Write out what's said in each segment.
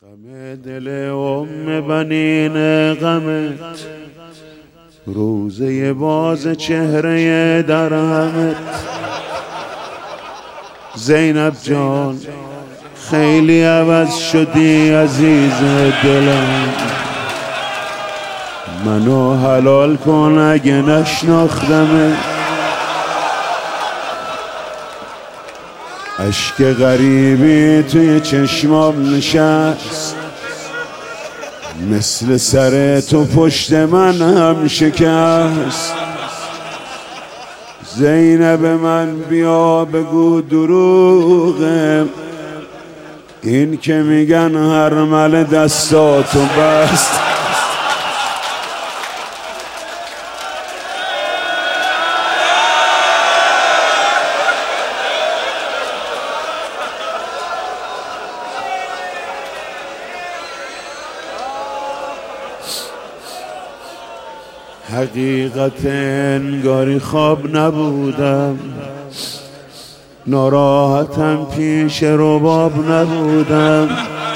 غم دل بنین غمت، روزه باز چهره درهمت. زینب جان خیلی عوض شدی عزیز دلم، منو حلال کن اگه نشناختمت. اشک غریبی توی چشمام نشست، مثل سر تو پشت من هم شکست. زینب من بیا بگو دروغه، این که میگن هرمل دستاتو بست. حقیقت انگاری خواب نبودم، ناراحتم پیش رباب نبودم.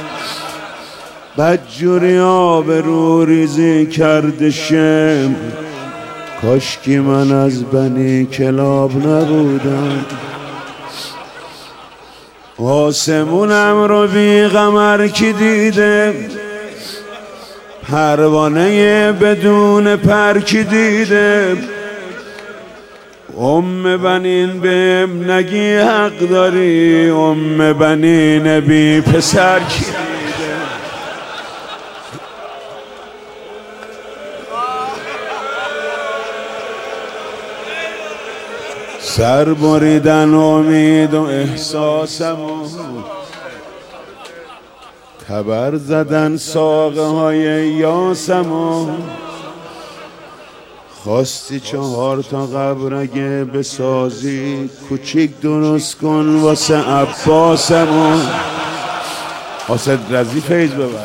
بدجوری آبرو ریزی کرده شم، کاشکی من از بنی کلاب نبودم. آسمونم رو بی قمر کی دیده، پروانه بدون پر کی دیده. بنین بهم نگی حق داری، بنین بی پسر کی دیده. سر بریدن امید و احساسمو، خبر زدن ساقه های یاسمو. خواستی 4 تا قبر اگه بسازی، کوچیک درست کن واسه عباسمو. واسه رزی فیض ببر.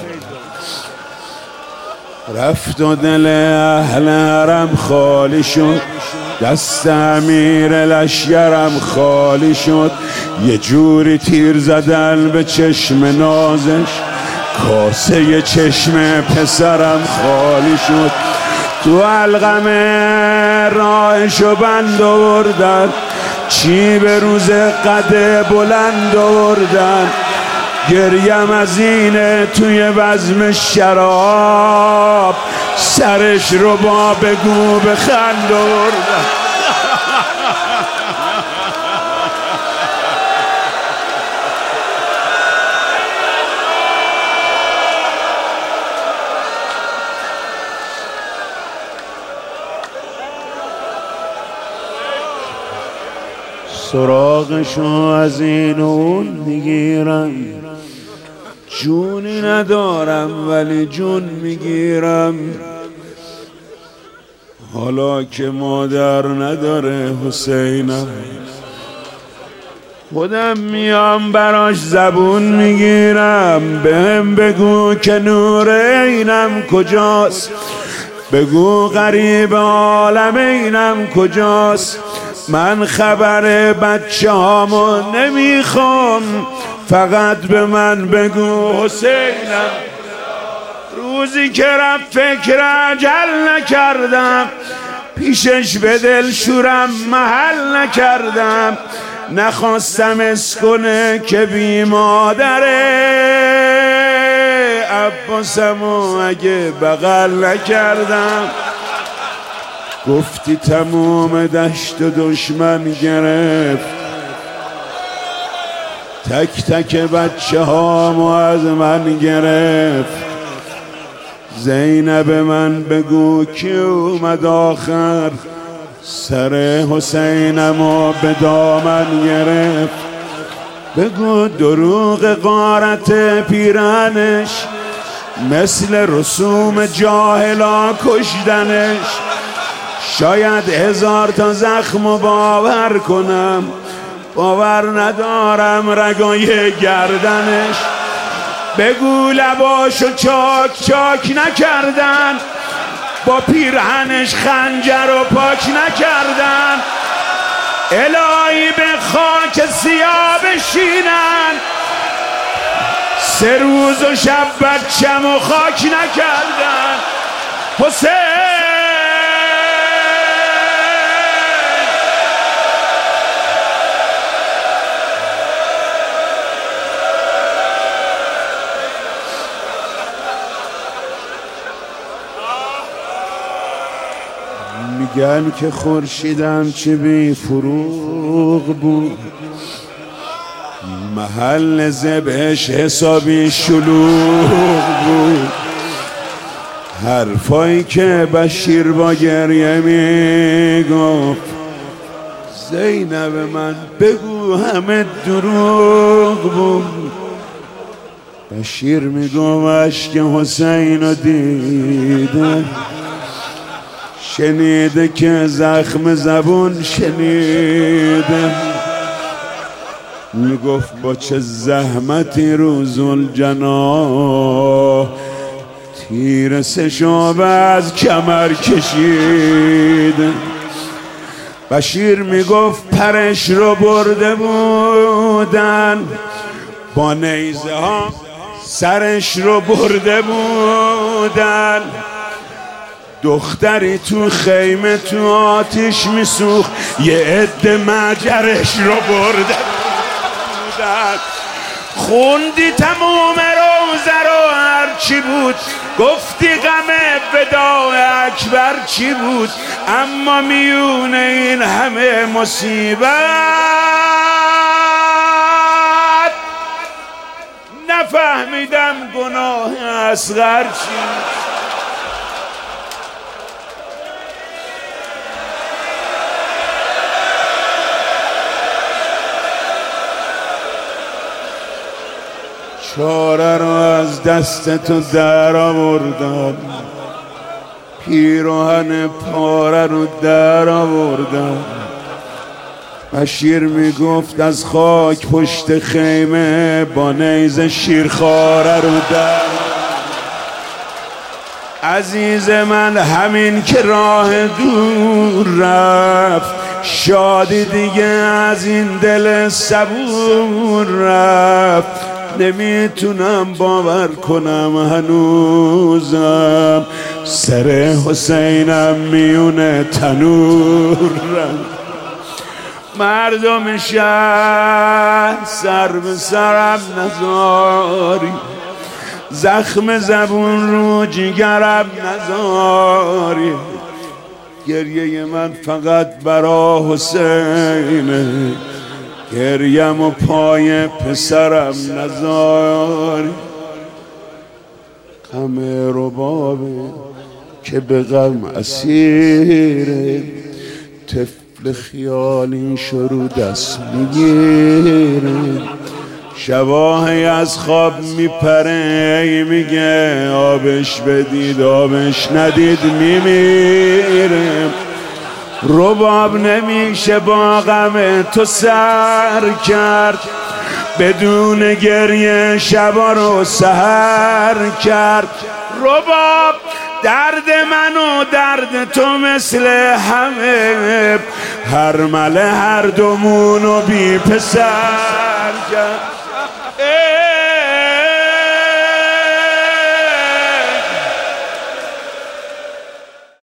رفت و دل اهل حرم خالی شد، دست امیر لشگرم خالی شد. یه جوری تیر زدن به چشم نازش، کاسه چشم پسرم خالی شد. تو علقم راهشو بند آوردن، چی به روز قد بلند آوردن. گریم از اینه توی بزم شراب، سرش رو با بگو بخند آوردن. سراغشو از این و اون میگیرم، جونی ندارم ولی جون میگیرم. حالا که مادر نداره حسینم، خودم میام براش زبون میگیرم. بهم بگو که نور اینم کجاست، بگو غریب عالم اینم کجاست. من خبر بچه هامو نمیخوام، فقط به من بگو حسینم. روزی که رفت فکر اجل نکردم، پیشش به دل شورم محل نکردم. نخواستم اسکنه که بی مادره، عباسمو اگه بغل نکردم. گفتی تموم دشت و دشمن گرفت، تک تک بچه هامو از من گرفت. زینب من بگو کی اومد آخر، سر حسینمو به دامن گرفت. بگو دروغ غارت پیرانش، مثل رسوم جاهلا کشدنش. شاید 1000 تا زخم باور کنم، باور ندارم رگای گردنش. بگو لباشو چاک چاک نکردن، با پیرهنش خنجر و پاک نکردن. الهی به خاک سیاه بشینن، 3 روز و شب بچم و خاک نکردن. حسین میگن که خورشیدم چه بی فروغ بود، محل ذبحش حسابی شلوغ بود. حرفایی که بشیر با گریه میگفت زینب من بگو همه دروغ بود. بشیر میگفت اشک حسین رو دیده، شنیده که زخم زبون شنیده. میگفت با چه زحمتی رو ذوالجناح تیر سه‌شعبه از کمر کشید. بشیر میگفت پرش رو برده بودن، با نیزه ها سرش رو برده بودن. دختری تو خیمه تو آتیش میسوخت، یه عده مجرش رو برده بودن. خوندی تموم روزه رو هرچی بود، گفتی غم وداع اکبر چی بود. اما میونه این همه مصیبت نفهمیدم گناه اصغر چی. چاره رو از دست تو در آوردم، پیراهن پاره رو در آوردم. بشیر میگفت از خاک پشت خیمه با نیزه شیرخواره رو در. عزیز من همین که راه دور رفت، شادی دیگه از این دل صبور رفت. نمیتونم باور کنم هنوزم سر حسینم میونه تنور رفت. مردم شهر سر به سرم نذاری، زخم زبون رو جگرم نذاری. گریه من فقط برا حسینه، گریم و پای پسرم نذاری. غم ربابه که به غم اسیره، طفل خیالی شروع دست میگیره. شباهی از خواب میپره، میگه آبش بدید آبش ندید میمیره. رباب نمیشه با غم تو سر کرد، بدون گریه شبا رو سحر کرد. رباب درد من و درد تو مثل همه، هر مله هر دومونو بی پسر کرد.